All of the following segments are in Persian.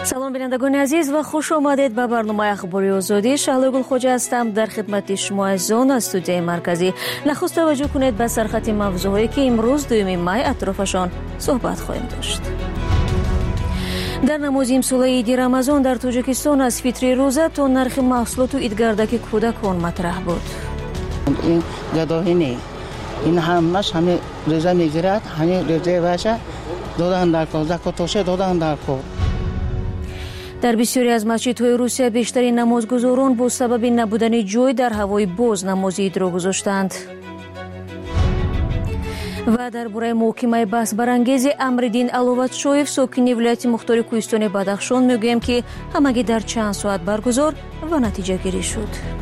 سلام بینندگان عزیز و خوش آمدید به برنامه اخباری آزادی. شهلا گلخوجه هستم در خدمت شما از آن استودیوی مرکزی. نخست توجه کنید به سرخط موضوعی که امروز 2 می اطرافشان صحبت خواهیم داشت. در نماز امسال عید رمضان در تاجیکستان از فطر روزه تا نرخ محصولات و عیدگردک کودکان مطرح بود. این گداهی نه، این همش همه روزه میگیرد، همه روزه باشه دادن در کار، زکاتوشه دادن در کار. در بسیاری از مسجدهای روسیه بیشترین نمازگزاران با سبب نبودن جای در هوای باز نماز عید را گذاشتند. و درباره محاکمه بحث برانگیز امردین علواتشویف ساکن ولایت مختار کوهستان بدخشان میگویم که همگی در چند ساعت برگزار و نتیجه گیری شد.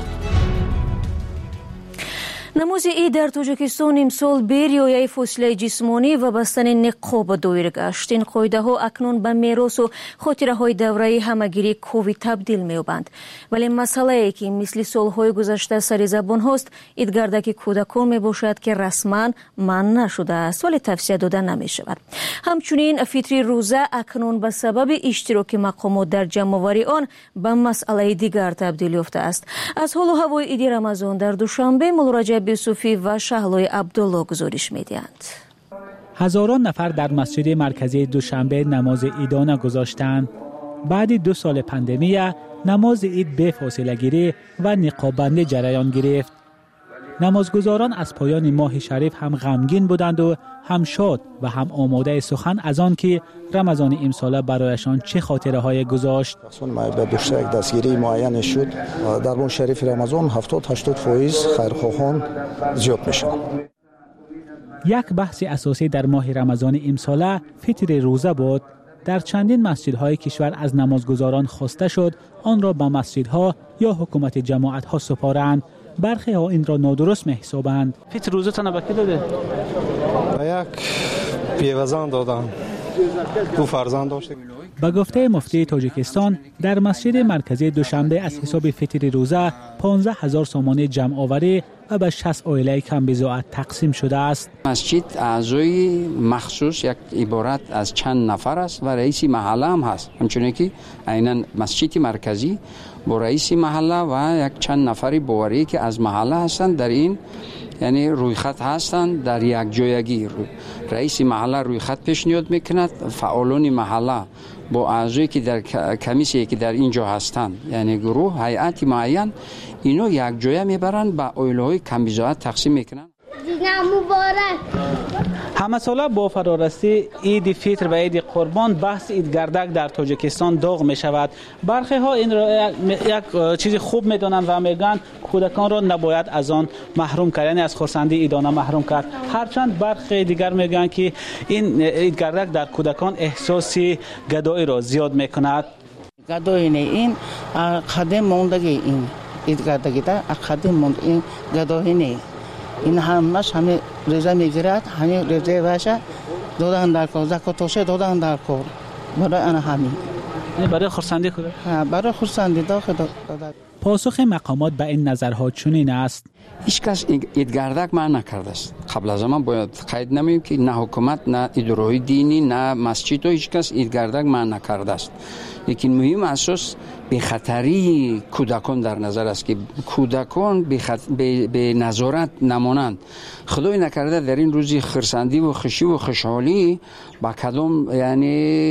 نماز عید در تاجیکستان امسال به رعایت فاصله جسمانی و بستن نقاب دایر گشت. این قاعده ها اکنون به میراث و خاطره های دوره همگیری کووید تبدیل می‌یابند. ولی مسئله ای که مثل سالهای گذشته سر زبان هاست، عیدگردک کودکان میباشد که رسما منع نشده است ولی توصیه داده نمی شود. همچنین فطر روزه اکنون به سبب اشتراک مقامات در جمع‌آوری آن به مسئله دیگر تبدیل یافته است. از حال و هوای عید رمضان در دوشنبه مولارجب یوسفی و شهلای عبدالله گزارش می‌دهند. هزاران نفر در مسجد مرکزی دوشنبه نماز عیدانه گذاشتند. بعد 2 سال پاندمی نماز عید به فاصله گیری و نقاب‌بندی جریان گرفت. نمازگزاران از پایان ماه شریف هم غمگین بودند و هم شاد و هم آماده سخن از آن که رمضان امسال برایشان چه خاطره های گذاشت. به دوشته یک دستگیری معین شد. در ماه شریف رمضان 70-80% خیرخواهان زیاد میشن. یک بحث اساسی در ماه رمضان امسال فطر روزه بود. در چندین مسجدهای کشور از نمازگزاران خواسته شد آن را به مسجدها یا حکومت جماعتها سپارند. برخی ها این را نادرست محسوبند. فطر روزه تان به کی داده؟ به یک پیوزن دادن. 2 فرزند داشته. به گفته مفتی تاجیکستان در مسجد مرکزی دوشنبه از حساب فطر روزه 15,000 سومانی جمع آوری و به 60 عائله کم بضاعت تقسیم شده است. مسجد اعضای مخصوص یک عبارت از چند نفر است و رئیس محله هم هست. همچنین که عیناً مسجد مرکزی با رئیس محله و یک چند نفری باوری که از محله هستند در این یعنی روی خط هستند در یک جایگی. رئیس محله روی خط پیشنهاد میکند، فعالان محله با اعضایی که در کمیسی که در اینجا هستند یعنی گروه هیئت معین اینو یک جای میبرند به عائله‌های کم بضاعت تقسیم میکنند. مبارک. همه ساله با فرارستی عید فطر و عید قربان بحث عیدگردک در تاجیکستان داغ می شود. برخی ها این را یک چیز خوب می دانند و میگن کودکان را نباید از آن محروم کرد، یعنی از خرسندی عیدانه محروم کرد. هرچند برخی دیگر میگن که این عیدگردک در کودکان احساس گدایی را زیاد می کند. گدایی نه، این قدم موندگی، این عیدگردکی تا قدم موند، این گدایی نه. این همش همه روزه میگیرد، همه روزه باشه دادن در کار، زکاتوشه دادن در کار. برای آن همین. برای خرسندی کودک؟ برای خرسندی دادن. پاسخ مقامات به این نظرها چنین است. هیچ کس عیدگردک منع نکرده است. قبل از ما باید قید نمیم که نه حکومت نه اداره دینی نه مسجد هیچ کس عیدگردک منع نکرده است. لیکن مهم اساس به خطری کودکان در نظر است که کودکان به نظارت نمانند. خدای نکرده در این روزی خرسندی و خوشی و خوشحالی با کدام یعنی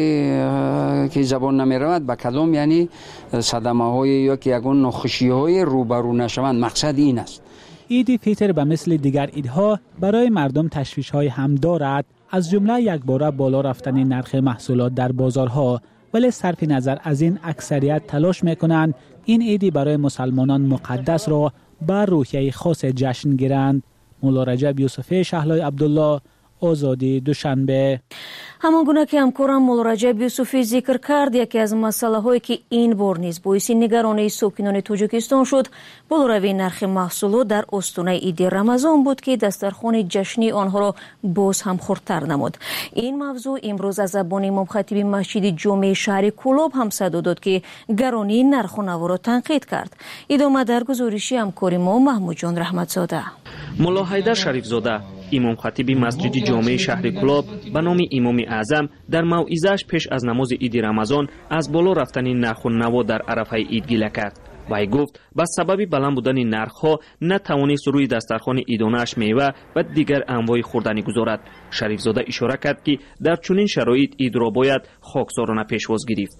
که زبان نمی رود با کدام یعنی صدمه های یا که یگان ناخوشی های روبرو نشوند. مقصد این است. عید فطر به مثل دیگر عیدها برای مردم تشویش های هم دارد، از جمله یک باره بالا رفتن نرخ محصولات در بازارها. ولی صرف نظر از این اکثریت تلاش میکنند این عیدی برای مسلمانان مقدس را بر روحیه خاص جشن گیرند. مولارجب یوسفی، شهلای عبدالله، آزادی، دوشنبه. همان گونه که همکارم مولارجب یوسفی ذکر کرد، یکی از مسئله هایی که این بار نیز باعث نگرانی ساکنان تاجیکستان شد بالاروی نرخ محصولات در استانه عید رمضان بود که دسترخوان جشنی آنها را باز هم خردتر نمود. این موضوع امروز از زبان مخاطب مسجد جمعه شهر کولاب هم صدا داد که گرانی نرخ و نوا را تنقید کرد. ادامه در گزارشی همکار ما محمود جان رحمتزاده. ملا حیدر شریف زاده امام خطیب مسجد جامع شهر کلاب به نام امام اعظم در موعظه‌اش پیش از نماز عید رمضان از بالا رفتن نرخ و نوا در عرفه عید گله کرد. وی گفت به سبب بلند بودن نرخ‌ها نتوانست روی دسترخوان عیدانه‌اش میوه و دیگر انواع خوردنی گذارد. شریف زاده اشاره کرد که در چنین شرایط عید را باید خاکسارانه پیشواز گرفت.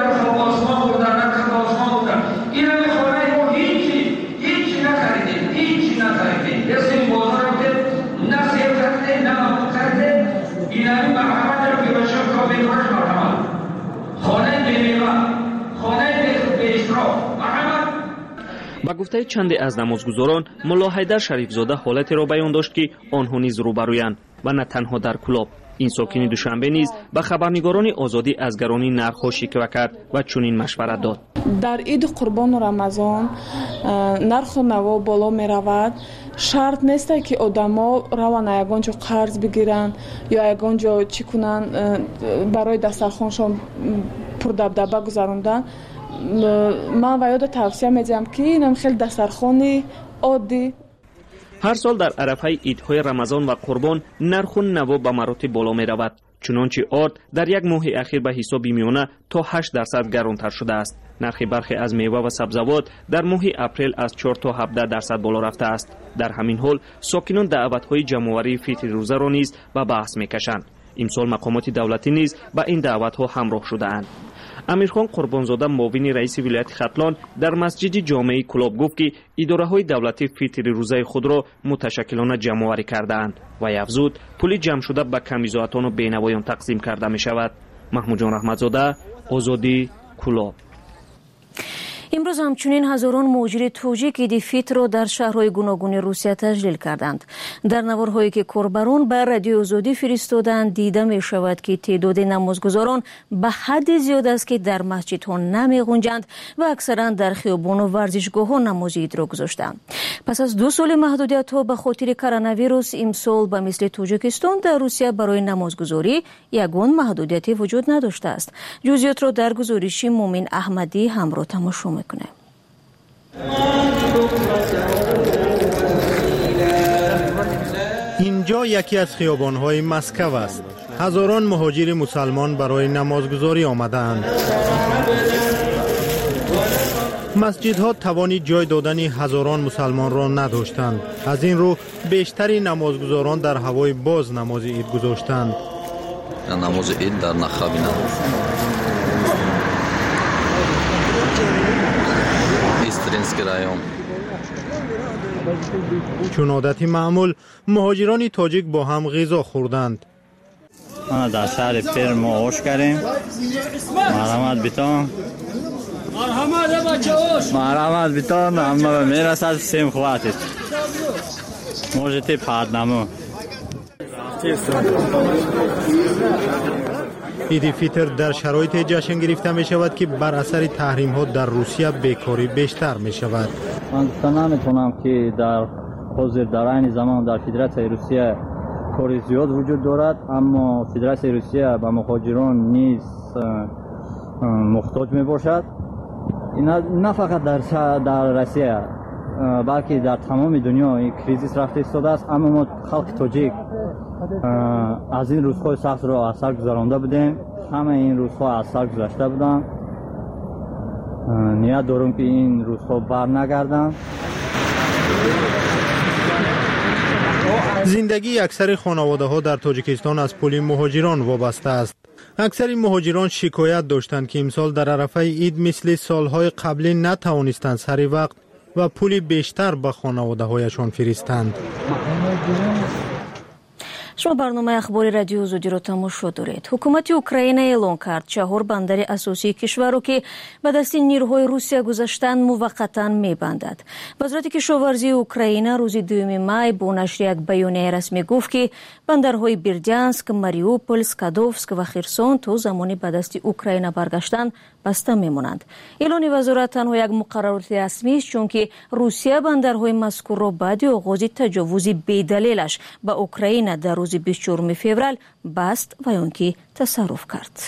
با گفته چند از نمازگزاران، ملا حیدر شریف زاده حالتی را بیان داشت که آنها نیز روبرویند و نه تنها در کلاب. این ساکن دوشنبه نیز به خبرنگاران آزادی از گرانی نرخ‌ها شکوه کرد و چنین مشورت داد. در عید قربان و رمضان نرخ و نوا بالا می رود. شرط نیست که آدما روان یگان جا قرض بگیرند یا یگان جا چی کنند برای دسترخوانشان پر دبدبه گذراندن. من و یاد توصیه میدم که اینم خیلی دسترخوان عادی. هر سال در عرفه عیدهای رمضان و قربان نرخ و نوا به مراتب بالا می رود. چنانچه آرد در یک ماه اخیر به حساب میانه تا 8% گرانتر شده است. نرخ برخی از میوه و سبزوات در ماه اپریل از 4 تا 17% بالا رفته است. در همین حال ساکنان دعوت‌های جمع‌آوری فطر روزه را نیز به بحث می‌کشند. امسال مقامات دولتی نیز به این دعوت‌ها همراه شده‌اند. امیرخان قربانزاده معاون رئیس ولایت ختلان در مسجد جامع کلاب گفت که اداره‌های دولتی فطر روزه خود را متشکلانه جمع‌آوری کرده‌اند و افزود پول جمع شده به کمیزاتان و بینوایان تقسیم کرده می‌شود. محمود جان رحمتزاده، آزادی، کلاب. امروز همچنین هزاران مهاجر تاجیک عید فطر را در شهرهای گوناگون روسیه تجلیل کردند. در نوارهایی که کاربران بر رادیو آزادی فرستادند دیده می شود که تعداد نمازگزاران به حد زیاد است که در مسجدها نمی غنجند و اکثرا در خیابان و ورزشگاه‌ها نماز عید را گذاشتند. پس از 2 سال محدودیت‌ها به خاطر کرونا ویروس امسال به مثل تاجیکستان در روسیه برای نمازگزاری یگان محدودیتی وجود نداشته است. جزئیات را در گزارش مومن احمدی همراه تماشا میکنه. اینجا یکی از خیابان‌های مسکو است. هزاران مهاجر مسلمان برای نمازگزاری آمدند. مسجدها توانی جای دادن هزاران مسلمان را نداشتند. از این رو بیشتری نمازگزاران در هوای باز نماز عید گذاشتند. نماز عید در نخابینا استرینسکی رایون. چون عادتی معمول مهاجران تاجیک با هم غذا خوردند. ما در شهر پیر ما آش کردیم. مرحمت بیتان. مرحمت بیتان. اما میرسد سیم خواتید. موجتی پادنامو. عید فطر در شرایط جشن گرفته می شود که بر اثر تحریم ها در روسیه بیکاری بیشتر می شود. من نمیتونم که در حاضر در این زمان در فدراسیون روسیه کاری زیاد وجود دارد، اما فدراسیون روسیه به مهاجران نیز محتاج می باشد. نه فقط در روسیه بلکه در تمام دنیا این کریزیس رفته ایستاده است. اما ما خلق تاجیک از این روزهای سخت را اثر گذرانده بودیم. همه این روزها اثر گذشته بودن. نیت دارم که این روزها بر نگردن. زندگی اکثر خانواده ها در تاجیکستان از پول مهاجران وابسته است. اکثر مهاجران شکایت داشتند که امسال در عرفه عید مثل سالهای قبلی نتوانستند سر وقت و پول بیشتر به خانواده هایشان فرستند. شما برنامه اخبار رادیو آزادی را تماشا دارید. حکومت اوکراین اعلام کرد 4 بندر اساسی کشور را که به دست نیروهای روسیه گذاشتند موقتا میبندد. وزارت کشاورزی اوکراین روز 2 می با نشر یک بیانیه رسمی گفت که بندرهای بیردянسک، ماریوپول، سکادوفسک و خرسون تا زمانی به دست اوکراین برگشتن بسته میمانند. اعلان وزارت تنها یک مقررات رسمی است، چون که روسیه بندرهای مذکور را بعد آغاز تجاوز بی‌دلیلش به اوکراین در روز 24 فوریه بست و آن که تصرف کرد.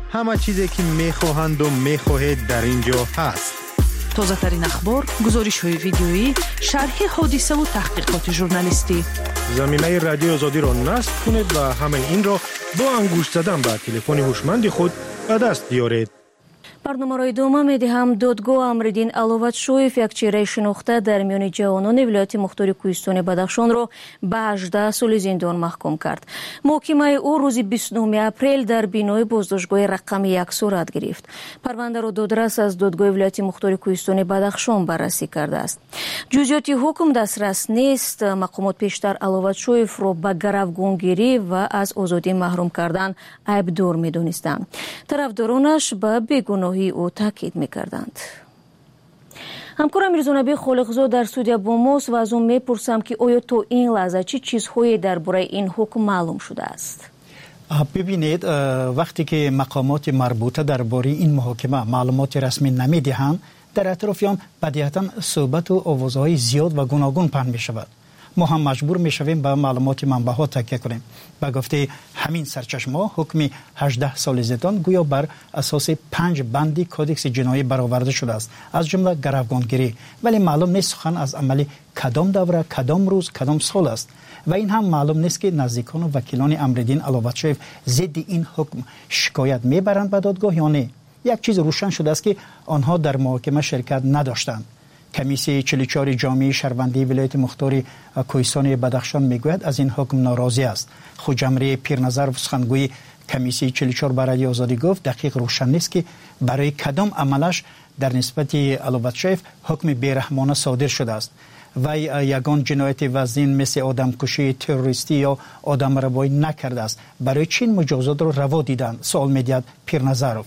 همه چیزی که میخواهند و میخواهید در اینجا هست. تازه ترین اخبار، گزارش های ویدیویی، شرح حادثه و تحقیقات ژورنالیستی. زمینه رادیو آزادی را نصب کنید و همه این را با انگشت زدن به تلفن هوشمند خود به دست بیارید. برنامه را ادامه می‌دهم. دادگاه امرالدین علوتشویف یک چهره شناخته در میان جوانان ولایت مختار کوهستان بدخشان را به 18 سال زندان محکوم کرد. محاکمه او روز 29 اپریل در بینای بازداشتگاه رقم 1 صورت گرفت. پرونده را دادرس از دادگاه ولایت مختار کوهستان بدخشان بررسی کرده است. جزئیات حکم دسترس نیست. مقامات پیشتر علوتشویف را به گروگانگیری و از آزادی محروم کردن عیبدار می‌دانستند. طرفدارانش به بیگناهی او تاکید می‌کردند. همکارم میرزانبی خالقزاد در استودیو با ماست و از اون میپرسم که آیا تا این لحظه چه چیزهایی درباره این حکم معلوم شده است؟ ببینید، وقتی که مقامات مربوطه درباره این محاکمه معلومات رسمی نمیدهند، در اطراف آن بدیهیاً صحبت و آوازهای زیاد و گوناگون پخش می‌شود. ما هم مجبور میشویم به معلومات منبع‌ها تکیه کنیم. به گفته همین سرچشمه‌ها، حکم 18 سال زندان گویا بر اساس 5 بندی کدکس جنایی برآورده شده است، از جمله گروگانگیری، ولی معلوم نیست سخن از عمل کدام دوره، کدام روز، کدام سال است. و این هم معلوم نیست که نزدیکان و وکیلان امرالدین علوتشویف ضد این حکم شکایت میبرند به دادگاه یا نه. یک چیز روشن شده است که آنها در محاکمه شرکت نداشتند. کمیسیون 44 جامعه شهروندی ولایت مختار کوهستان بدخشان میگوید از این حکم ناراضی است. خود جمهوری پیرنظر سخنگوی کمیسیون 44 برای آزادی گفت دقیق روشن نیست که برای کدام عملش در نسبت علوتشویف حکم بیرحمانه صادر شده است و یگان جنایت وزین مثل آدمکشی، تروریستی یا آدمربایی نکرده است. برای چین مجازات را روا دیدند؟ سوال می‌دهد پیرنظرов.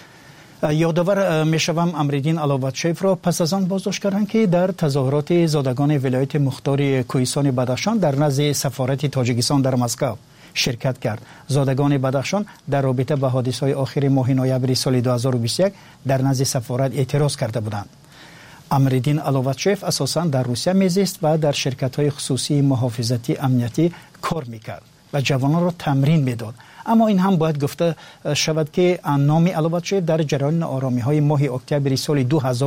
یادآور میشوم امرالدین علوتشویف را پس از آن بازداشت کردند که در تظاهرات زادگان ولایت مختار کوهستان بدخشان در نزد سفارت تاجیکستان در مسکو شرکت کرد. زادگان بدخشان در رابطه با حادثه‌های آخر ماه نوامبر سال 2021 در نزد سفارت اعتراض کرده بودند. امرالدین علوتشویف اساساً در روسیه میزیست و در شرکت‌های خصوصی محافظتی امنیتی کار میکرد و جوانان را تمرین میداد. اما این هم باید گفته شود که نام علوتشویف در جریان آرامی‌های ماه اکتبر سال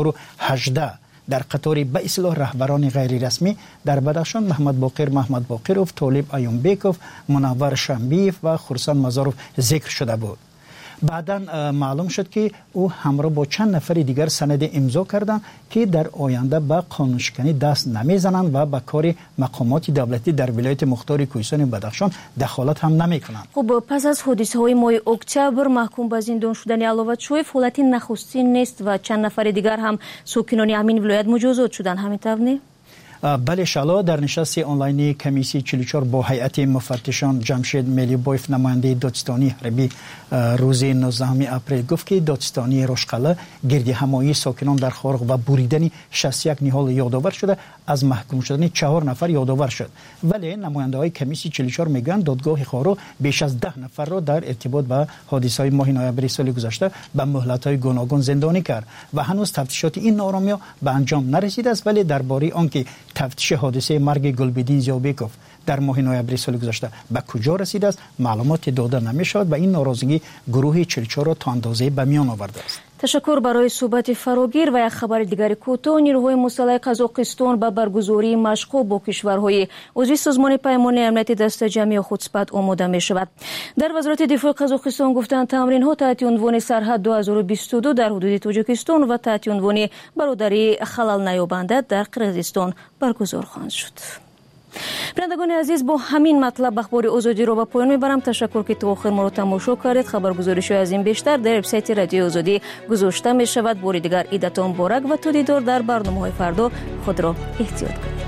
2018 در قطار به اصطلاح رهبران غیر رسمی در بدخشان محمد باقرov، طالب ایومبکوف، منور شنبیف و خرسان مزاروف ذکر شده بود. بعداً معلوم شد که او همراه با چند نفر دیگر سند امضا کردند که در آینده به قانونشکنی دست نمیزنند و به کار مقامات دولتی در ولایت مختار کوهستان بدخشان دخالت هم نمیکنند. خب پس از حادثه‌های ماه اکتبر محکوم به زندان شدن علوتشویف حالت نخستین نیست و چند نفر دیگر هم ساکنان همین ولایت مجازات شدند، همینطور نه؟ بله شالا در نشست آنلاینی کمیسیون 44 با هیئت مفتشان جمشید ملیبویف نماینده دادستانی حربی روز 19 اپریل گفت که دادستانی رشقله گردی همایی ساکنان در خارق و بریدن 61 نهال یادآور شده، از محکوم شدن 4 نفر یادآور شد. ولی نماینده های کمیسیون 44 میگن دادگاه خارق بیش از 10 نفر را در ارتباط با حادثه های ماه نوامبر سال گذشته به مهلت های گوناگون زندانی کرد و هنوز تفتیشات این نارامی به انجام نرسیده است. ولی درباره آنکه تفتیش حادثه مرگ گلبدین زیابکوف در ماه نوامبر سال گذشته به کجا رسیده است معلومات داده نمی‌شود و این ناراضگی گروه 44 را تا اندازه به میان آورده است. تشکر برای صحبت فراگیر. و یک خبر دیگر کوتاه، نیروهای مسلح قزاقستان به برگزاری مشق‌ها با کشورهای عضو سازمان پیمان امنیتی دست جمعی خود سپد آماده می‌شود. در وزارت دفاع قزاقستان گفتند تمرین‌ها تحت عنوان سرحد 2022 در حدود تاجیکستان و تحت عنوان برادری خلل نیابنده در قرقیزستان برگزار خواهند شد. بینندگان عزیز، با همین مطلب اخبار آزادی رو به پایان میبرم. تشکر که تا آخر ما رو تماشا کردید. خبرگزاری‌های از این بیشتر در وبسایت رادیو آزادی گذاشته می شود. بار دیگر عیدتان مبارک و تا دیدار در برنامه‌های فردا. خود را احتیاط کنید.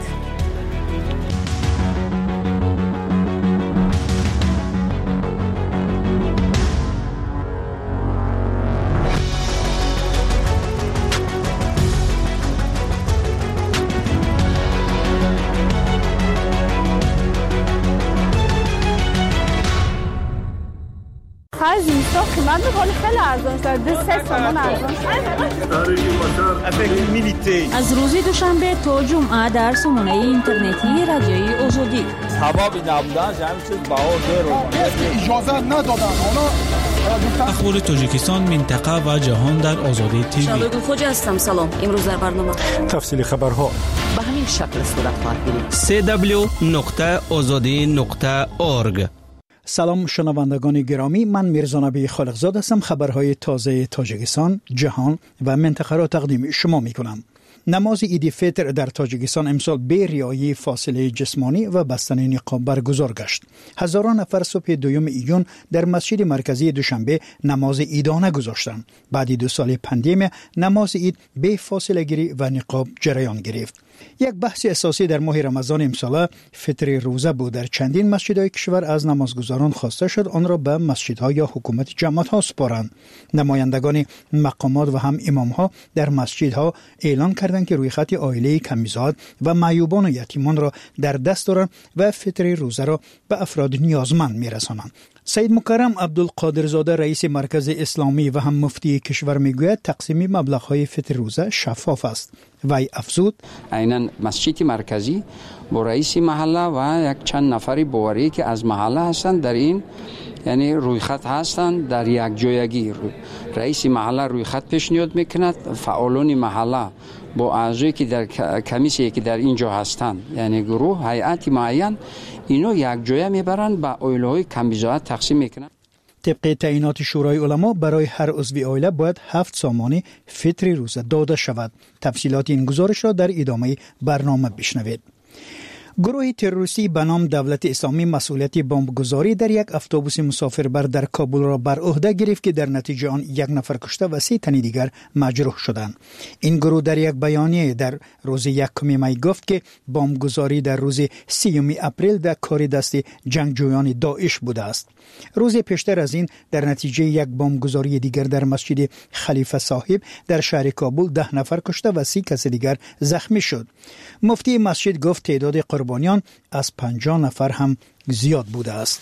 قیمت می‌کنه خیلی ارزان شده، 3 تومان ارزان شده. از روز دوشنبه تا جمعه در سامانه اینترنتی رادیوی آزادی. سبب نبودن همین چیز بها داره. اجازه ندادن. حالا اخبار تاجیکستان، منطقه و جهان در آزادی تیوی. شادو خوجا هستم. سلام. امروز در برنامه تفصیل خبرها به همین شکل صورت خواهد گرفت. www.azadi.org. سلام شنوندگان گرامی، من میرزا نبی خالقزاد هستم. خبرهای تازه تاجیکستان، جهان و منطقه را تقدیم شما میکنم. نماز عید فطر در تاجیکستان امسال به رعایت فاصله جسمانی و بستن نقاب برگزار گشت. هزاران نفر صبح 2 ایون در مسجد مرکزی دوشنبه نماز عیدانه گذاشتند. بعد 2 سال پندمی نماز عید به فاصله گیری و نقاب جریان گرفت. یک بحث اساسی در ماه رمضان امسال فطر روزه بود. در چندین مسجدهای کشور از نمازگزاران خواسته شد آن را به مسجدها یا حکومت جماعت‌ها سپارند. نمایندگان مقامات و هم امام‌ها در مسجدها اعلان کردند که روی خط عائله کمیزاد و معیوبان و یتیمان را در دست دارند و فطر روزه را به افراد نیازمند می‌رسانند. سید مکرم عبدالقادرزاده رئیس مرکز اسلامی و هم مفتی کشور میگوید تقسیم مبلغ‌های فطر روزه شفاف است. وی افزود عیناً مسجد مرکزی با رئیس محله و یک چند نفری باوری که از محله هستند در این یعنی روی خط هستند در یک جایگی رئیس محله روی خط پیشنهاد میکند فعالان محله با اعضایی که در کمیسیه که در اینجا هستند یعنی گروه هیئت معین اینو یک جای میبرند به عائله‌های کمیزاد تقسیم میکنند. طبق تعیینات شورای علما برای هر عضو عائله باید 7 سامان فطر روزه داده شود. تفصیلات این گزارش را در ادامه برنامه بشنوید. گروه تروریستی به نام دولت اسلامی مسئولیت بمبگذاری در یک اتوبوس مسافربر در کابل را بر عهده گرفت که در نتیجه آن 1 نفر کشته و 3 تن دیگر مجروح شدند. این گروه در یک بیانیه در روز 1 می گفت که بمبگذاری در روز 30 اپریل در کار دست جنگجویان داعش بوده است. روز پیشتر از این در نتیجه یک بمبگذاری دیگر در مسجد خلیفه صاحب در شهر کابل 10 نفر کشته و 30 کس دیگر زخمی شد. مفتی مسجد گفت تعداد قربانیان از 50 نفر هم زیاد بوده است.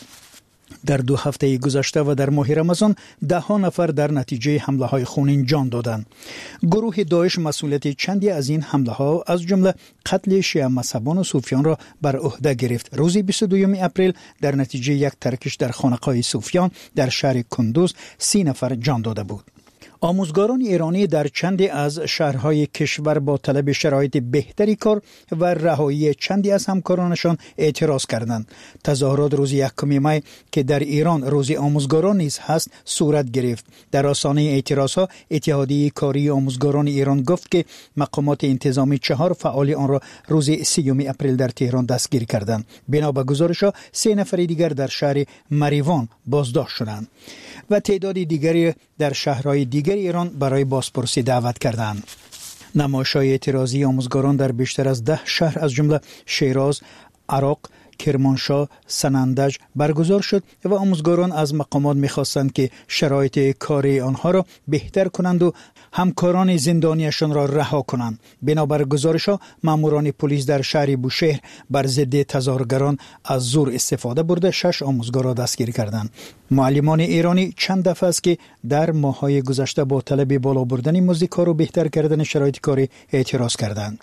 در 2 هفته گذشته و در ماه رمضان 10 نفر در نتیجه حمله های خونین جان دادند. گروه داعش مسئولیت چندی از این حمله ها از جمله قتل شیعه مذهبان و صوفیان را بر عهده گرفت. روز 22 اپریل در نتیجه یک ترکش در خانقاه صوفیان در شهر کندوز 30 نفر جان داده بود. آموزگاران ایرانی در چندی از شهرهای کشور با طلب شرایط بهتری کار و رهایی چندی از همکارانشان اعتراض کردند. تظاهرات روز 1 می که در ایران روز آموزگاران نیز هست صورت گرفت. در آستانه اعتراضها اتحادیه کاری آموزگاران ایران گفت که مقامات انتظامی 4 فعال آن را روز 30 اپریل در تهران دستگیر کردند. بنا به گزارش‌ها 3 نفر دیگر در شهر مریوان بازداشت شدند و تعداد دیگری در شهرهای دیگر ایران برای بازپرسی دعوت کردند. نمایش‌های اعتراضی آموزگاران در بیشتر از 10 شهر از جمله شیراز، عراق، کرمانشاه، سنندج برگزار شد و آموزگاران از مقامات می‌خواستند که شرایط کاری آنها را بهتر کنند و همکاران زندانیشان را رها کنند. بنابر گزارش‌ها ماموران پلیس در شهر بوشهر بر ضد تظاهرگران از زور استفاده برده 6 آموزگار را دستگیر کردند. معلمان ایرانی چند دفعه است که در ماه‌های گذشته با طلب بالا بردن مزد کار و بهتر کردن شرایط کاری اعتراض کردند.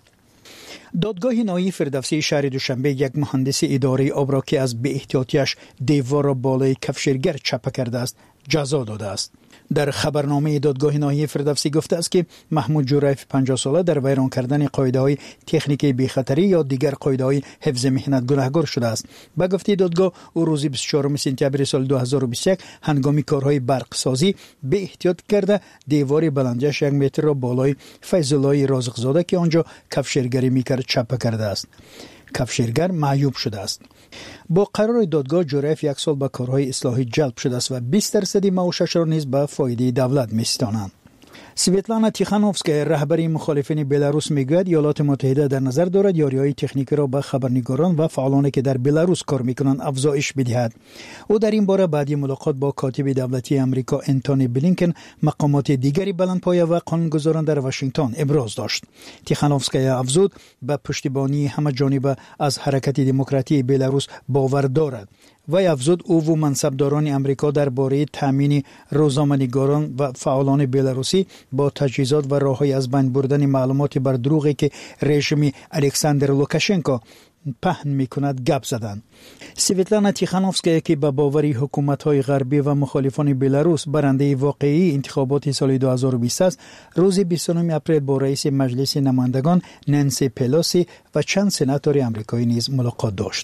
دادگاه نهایی فردوسی شهر دوشنبه یک مهندس اداره آب را که از بی‌احتیاطیش دیوار را بالای کفشیرگر چپه کرده است جزا داده است. در خبرنامه دادگاه نهایی فردوسی گفته است که محمود جوریف 50 ساله در ویران کردن قاعده‌های تکنیک بی‌خطری یا دیگر قاعده‌های حفظ مهنت گناهکار شده است. به گفته دادگاه او روز 24 سپتامبر سال 2021 هنگام کارهای برقسازی به احتیاط کرده دیوار بلندیش 1 متر را بالای فیض الله رازقزاده که آنجا کفشیرگری می‌کرد چپه کرده است. کفشیرگر معیوب شده است. با قرار دادگاه جوریف 1 سال به کارهای اصلاحی جلب شده است و 20% معاشش را نیز به فایده دولت می‌ستانند. سویتلانا تیخانوفسکا رهبری مخالفین بلاروس میگوید ایالات متحده در نظر دارد یاریهای تکنیکی را به خبرنگاران و فعالانی که در بلاروس کار میکنند افزایش بدهد. او در این باره بعد ملاقات با کاتب دولتی امریکا انتونی بلینکن مقامات دیگری بلندپایه و قانونگذاران در واشنگتن ابراز داشت. تیخانوفسکا افزود به پشتیبانی همه جانبه از حرکت دموکراتی بلاروس باور دارد. وی افزود او و منصبداران امریکا درباره تامین روزنامه‌نگاران و فعالان بلاروسی با تجهیزات و راههای از بین بردن معلومات بر دروغی که رژیم الکساندر لوکاشنکو پهن میکند گپ زدند. سویتلانا تیخانوفسکیا که به باوری حکومت‌های غربی و مخالفان بلاروس برنده واقعی انتخابات سال 2020 است، روز 29 اپریل با رئیس مجلس نمایندگان نانسی پلوسی و چند سناتور آمریکایی نیز ملاقات داشت.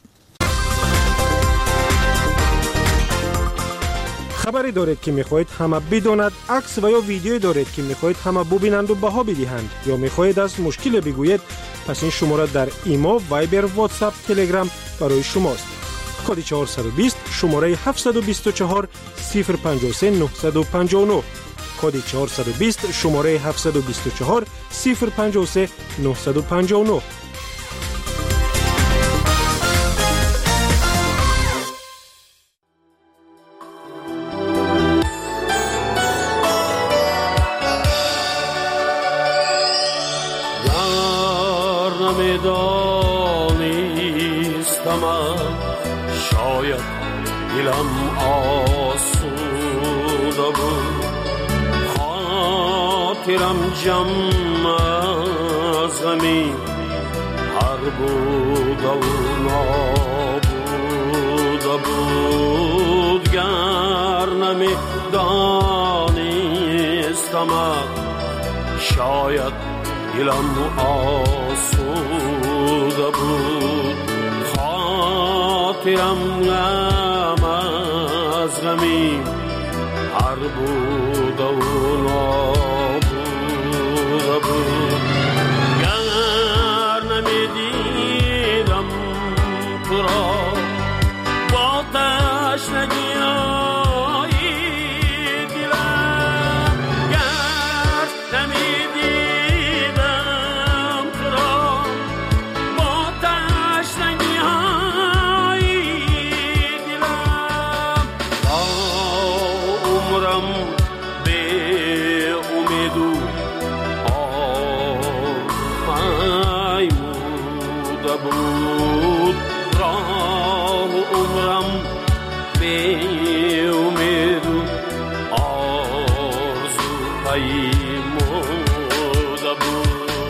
خبری دارید که میخواهید همه بداند، عکس و یا ویدیویی دارید که میخواهید همه ببینند و بها بدهند، یا میخواهید از مشکل بگویید، پس این شماره در ایما، وایبر، واتساپ، تلگرام برای شماست. کد 420 شماره 724 053 959. کد 420 شماره 724 053 959. شاید دلم آسوده بود، خاطرم جمع از غمی هر بوده و نابوده بود. گر نمی دانستم شاید دلم آسوده بود، خاطرم غم از غمی هر بوده و نابوده بود. گر نمیدیدم تو را با تشنگی های دلم، گر نمیدیدم تو را با تشنگی های دلم، با عمرم به امید و آرمایموده بود، راه عمرم به امید و آرزو پیموده بود.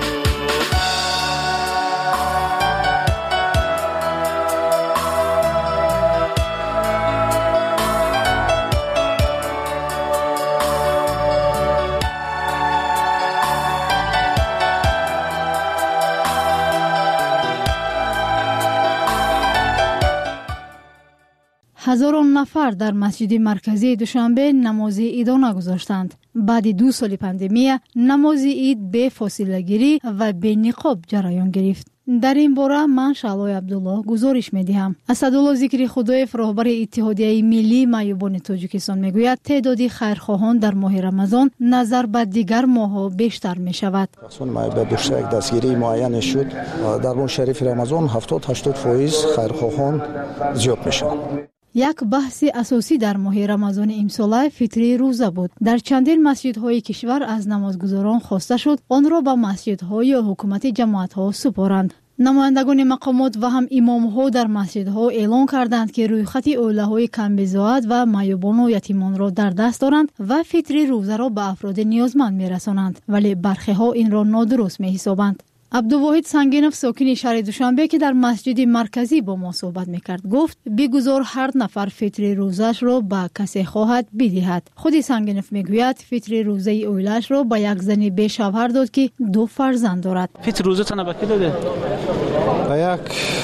هزاران نفر در مسجد مرکزی دوشنبه نماز عید نگذاشتند. بعد 2 سال پاندمی نماز عید به فاصله گیری و به نقاب جریان گرفت. در این باره من شعلای عبدالله گزارش می‌دهم. اسدالله ذکری خدایف رهبر اتحادیه ملی معیوبان تاجیکستان میگوید تعداد خیرخواهان در ماه رمضان نظر به دیگر ماه‌ها بیشتر می‌شود. به دوشتر یک دستگیری معین شد. در اون شریف رمضان 70-80% خیرخواهان زیاد میشن. یک بحث اساسی در ماه رمضان امسال فطر روزه بود. در چندین مسجدهای کشور از نمازگزاران خواسته شد آن را به مسجدها یا حکومت جماعتها سپارند. نمایندگان مقامات و هم امامها در مسجدها اعلان کردند که رویخط اوله‌های کمبزاعت و معیوبان و یتیمان را در دست دارند و فطر روزه را به افراد نیازمند می‌رسانند، ولی برخی‌ها این را نادرست می‌حسابند. عبدالواحد سنگینوف ساکن شهر دوشنبه که در مسجد مرکزی با ما صحبت میکرد گفت بگذار هر نفر فطر روزش را به کسی خواهد بدهد. خود سنگینوف میگوید فطر روزه اویلش را به یک زن به شوهر داد که 2 فرزند دارد. فطر روزه تنها به کی داده؟ به یک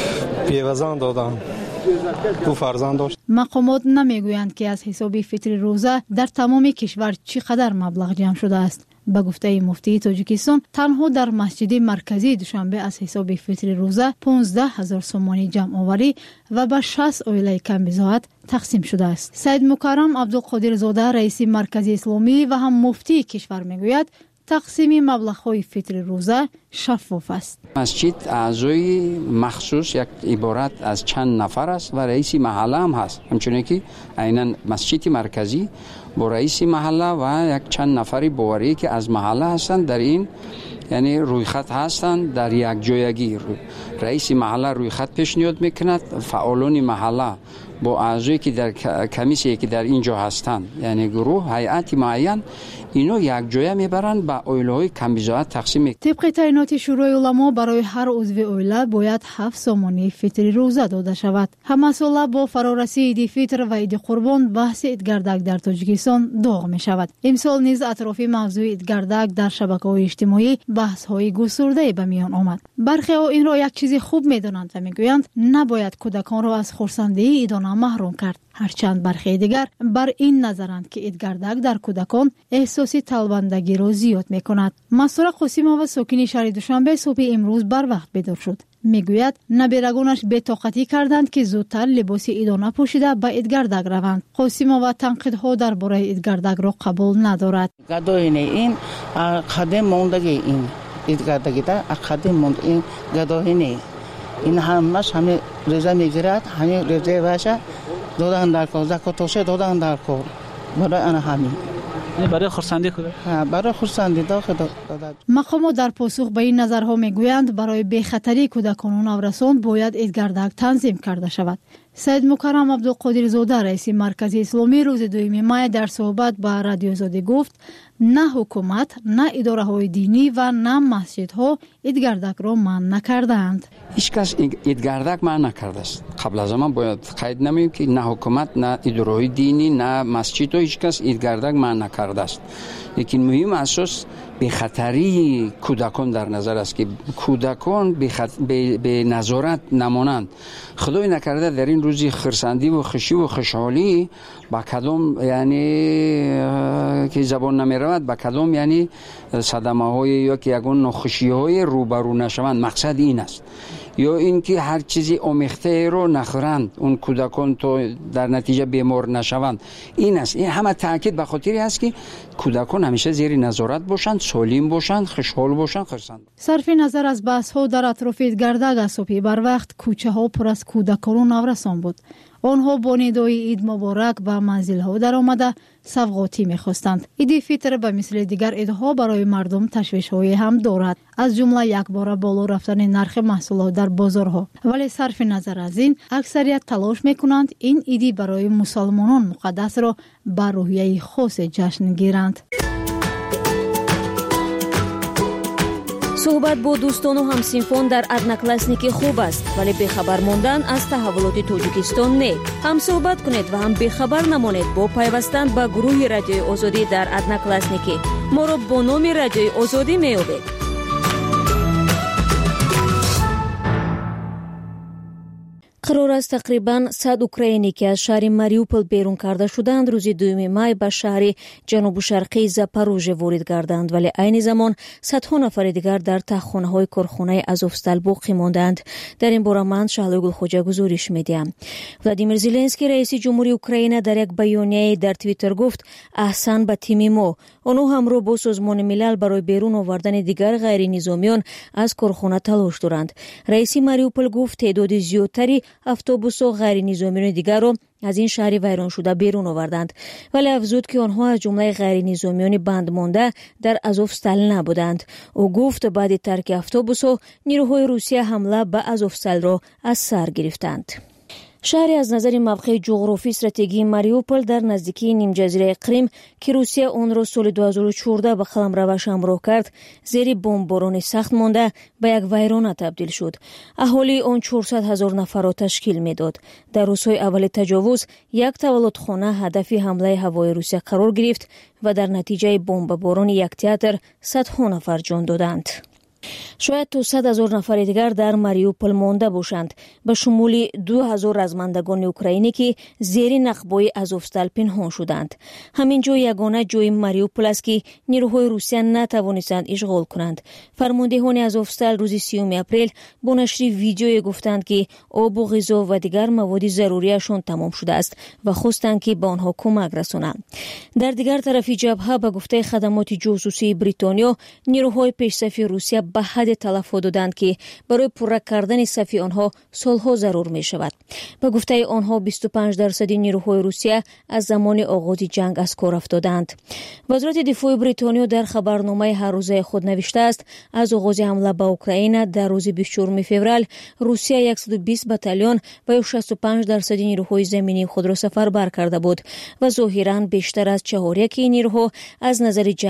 پیوزن دادم. 2 فرزند داشت. مقامات نمیگویند که از حساب فطر روزه در تمام کشور چقدر مبلغ جمع شده است. به گفته مفتی تاجیکستان تنها در مسجد مرکزی دوشنبه از حساب فطر روزه 15,000 سومانی جمع آوری و به 60 عائله کمبزاعت تقسیم شده است. سید مکرم عبدالقادر زاده رئیس مرکز اسلامی و هم مفتی کشور میگوید تقسیم مبلغ‌های فطر روزه شفاف است. مسجد اعضای مخصوص یک عبارت از چند نفر است و رئیس محله هم هست. همچنین که عیناً مسجد مرکزی با رئیس محله و یک چند نفری باوری که از محله هستند در این یعنی روی خط هستند در یک جایگی. رئیس محله روی خط پیشنهاد میکند، فعالان محله با اعضایی که در کمیسیه که در اینجا هستند، یعنی گروه هیئت معین، اینو یک جای میبرن با اویله‌های کمبیزاعت تقسیم میکنن. طبق تعیینات شورای علما برای هر عضو اویله باید 7 سامانه فطری روزه داده شود. همساله با فرارسی عید فطر و عید قربان بحث عید گردک در تاجیکستان داغ می شود. امسال نیز اطراف موضوع عید گردک در شبکه‌های اجتماعی بحث‌های گسترده به میان آمد. برخی ها این را یک چیز خوب می‌دانند و میگویند نباید کودکان را از خرسندی عیدانه محروم کرد. هرچند برخی دیگر بر این نظرند که عید گردک در کودکان احساسی طلبندگی را زیاد می‌کند. مسرور قاسمова ساکن شهر دوشنبه صبح امروز بر وقت بیدار شد. میگوید نبیرگانش بی‌طاقتی کردند که زودتر لباس عیدانه پوشیده به عید گردک روند. قاسمова تنقیدها درباره عید گردک را قبول ندارد. گدایی این قدم موندگی این عید گردکی تا قدم موند این گدایی نه. این همش همه رضا میگیرد، همه رضا باشه دادن در کار زکاتوشه دادن در کار برای آن همین. برای خرسندی کودک؟ برای خرسندی دادن. مقامات در پاسخ به این نظرها میگویند برای بخطری کودکان و نوجوانان باید عید گردک تنظیم کرده شود. سید مکرم عبدالقادر زاده رئیس مرکز اسلامی روز 2 می در صحبت با رادیو آزادی گفت نه حکومت، نه اداره های دینی و نه مسجدها عید گردک را منع نکردند. هیچ کس عید گردک منع نکرده است. قبل از آن باید قید نمیم که نه حکومت، نه اداره های دینی، نه مسجدها هیچ کس عید گردک منع نکرده است. لیکن مهم اساس بخطری کودکان در نظر است که کودکان به نظارت نمانند. خدای نکرده در این روزی خرسندی و خوشی و خوشحالی با کدام یعنی که زبان نمی رود با کدام یعنی صدمه های یا که یگان ناخوشی های روبرو نشوند. مقصد این است، یا اینکه هر چیزی آمیخته رو نخورند اون کودکان تو در نتیجه بیمار نشوند. این است. این همه تاکید به خاطری است که کودکان همیشه زیر نظارت باشند، سالم باشند، خوشحال باشند، خرسند. صرف نظر از بحث ها در اطراف عید گردک صبح بر وقت کوچه ها پر از کودکان و نوجوانان بود. آنها با ندای عید مبارک به منزل ها در آمده سوغاتی می‌خواستند. عید فطر به مثل دیگر عیدها برای مردم تشویش‌هایی هم دارد، از جمله یک بار بالا رفتن نرخ محصولات در بازارها. ولی صرف نظر از این اکثریت تلاش می‌کنند این عیدی برای مسلمانان مقدس را به روحیه خاص جشن گیرند. صحبت با دوستان و همسینفان در ادناکلاسنیکی خوب است، ولی بخبر ماندن از تحولات تاجیکستان نه. هم صحبت کنید و هم بخبر نمانید با پیوستن به گروه رادیوی آزادی در ادناکلاسنیکی. ما را با نام رادیوی آزادی میابید. قرار است تقریباً 100 اوکراینی که از شهر ماریوپول بیرون کرده شدند روز 2 می به شهر جنوب شرقی زاپاروژه وارد گردند، ولی عین زمان صدها نفر دیگر در تخم‌های کارخانه آزوفستال باقی ماندند. در این باره من شهلا گلخوجا گزارش میدیم. ولادیمیر زلنسکی رئیس جمهوری اوکراین در یک بیانیه در توییتر گفت احسان به تیم ما. آنها همراه با سازمان ملل برای بیرون آوردن دیگر غیر نظامیان از کارخانه تلاش دارند. رئیس ماریوپول گفت تعداد زیادتری اتوبوس و غیر نظامیان دیگر را از این شهر ویران شده بیرون آوردند، ولی افزود که آنها از جمله غیر نظامیان بند مانده در آزوفستال نبودند. او گفت بعد ترک اتوبوس نیروهای روسیه حمله به آزوفستال را از سر گرفتند. شهری از نظر موقع جغرافی استراتژی ماریوپول در نزدیکی نیم جزیره کریم که روسیه آن را سال 2014 به قلمروش همراه کرد، زیر بمباران سخت مانده به یک ویرانه تبدیل شد. اهالی آن 400,000 نفر را تشکیل میداد. در روزهای اول تجاوز یک تولدخانه هدف حمله هوایی روسیه قرار گرفت و در نتیجه بمباران یک تئاتر صدها نفر جان دادند. شاید تا 100,000 نفر دیگر در ماریوپول مانده باشند، به شمول 2,000 رزمندگان اوکراینی که زیر نخبای آزوفستال پنهان شدند. همین جا یگانه جای ماریوپول است که نیروهای روسیه نتوانستند اشغال کنند. فرماندهان آزوفستال روز 30 اپریل با نشر ویدیویی گفتند که آب و غذا و دیگر مواد ضروریشان تمام شده است و خواستند که به آنها کمک رسانند. در دیگر طرف جبهه به گفته خدمات جاسوسی بریتانیا، نیروهای پیشصف روسیه به حد تلفات دادند که برای پورا کردن صف آنها سالها ضرور می شود. به گفته آنها 25% نیروهای روسیه از زمان آغاز جنگ از کار افتادند. وزارت دفاع بریتانیا در خبرنامه هر روزه خود نوشته است از آغاز حمله به اوکراین در روز 24 فوریه روسیه 120 بتالون و 65% نیروهای زمینی خود را سفربر کرده بود و ظاهراً بیشتر از 4/5 نیروها از نظر